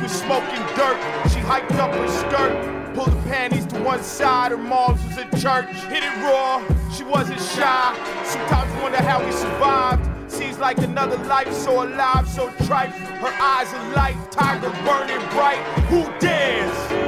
was smoking dirt. She hiked up her skirt, pulled the panties to one side. Her mom's was at church. Hit it raw, she wasn't shy. Sometimes wonder how we survived. Seems like another life, so alive, so trite. Her eyes are light, tiger burning bright. Who dares?